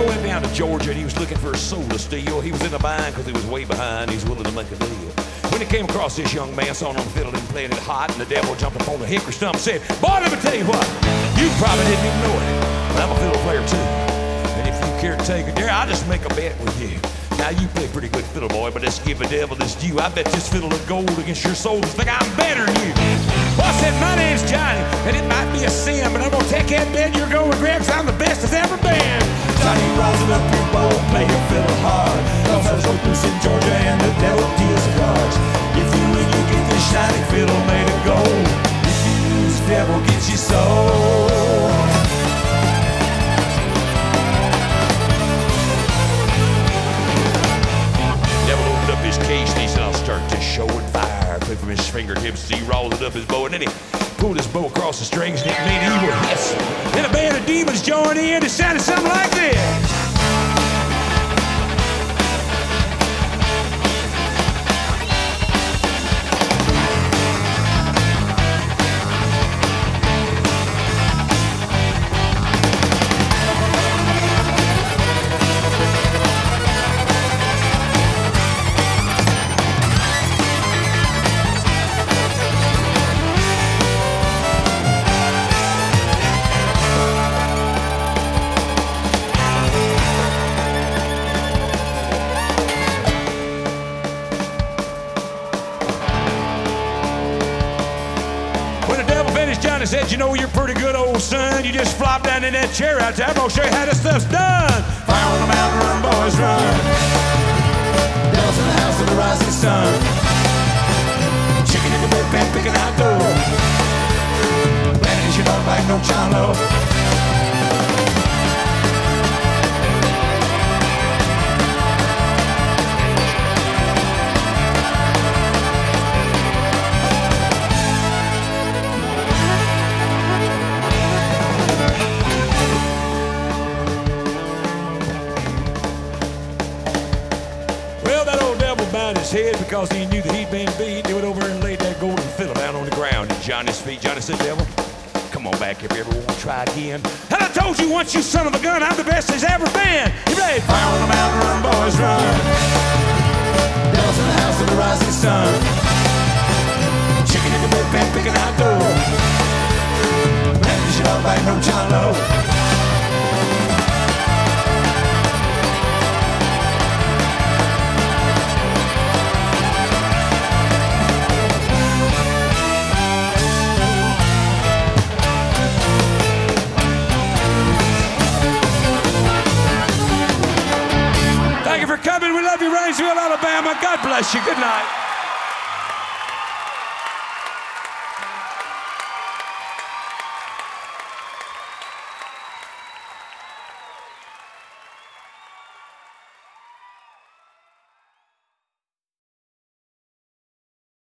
went down to Georgia and he was looking for a soul to steal. He was in a bind because he was way behind. He's willing to make a deal. When he came across this young man, saw him fiddling and playing it hot, and the devil jumped up on the hickory stump and said, "Boy, let me tell you what, you probably didn't even know it, but I'm a fiddle player too. And if you care to take it there, I'll just make a bet with you. Now, you play pretty good fiddle, boy, but let's give the devil his due. I bet this fiddle of gold against your soul just think I'm better than you." Well, I said, "My name's Johnny, and it might be a sin, but I'm gonna take that bet you're going with Greg, 'cause I'm the best that's ever been." Johnny, rising up your bow, play your fiddle hard. Cause I was loose in Georgia, and the devil deals the cards. If you win, you get this shiny fiddle made of gold. If you lose, the devil gets your soul. His case and he said, "I'll start this show and fire." Put from his fingertips, he rolled it up his bow, and then he pulled his bow across the strings and it made an evil hiss. Then a band of demons joined in. It sounded something like this. Johnny said, "You know, you're pretty good, old son. You just flop down in that chair out there. I'm gonna show you how this stuff's done." Fire on the mountain, run, boys, run. Devil's in the house of the rising sun. Chicken in the bedpan, picking out dough. Landing shit up like no chalo. His head because he knew that he'd been beat. He went over and laid that golden fiddle down on the ground at Johnny's feet. Johnny said, "Devil, come on back if you ever want to try again. And I told you once, you son of a gun, I'm the best there's ever been." You ready? Fire on the mountain, run, boys, run. Devil's in the house of the rising sun. Chicken in the bedpan, picking out dough. Landing shit up like no chalo. Coming. We love you, Rainsville, Alabama. God bless you. Good night.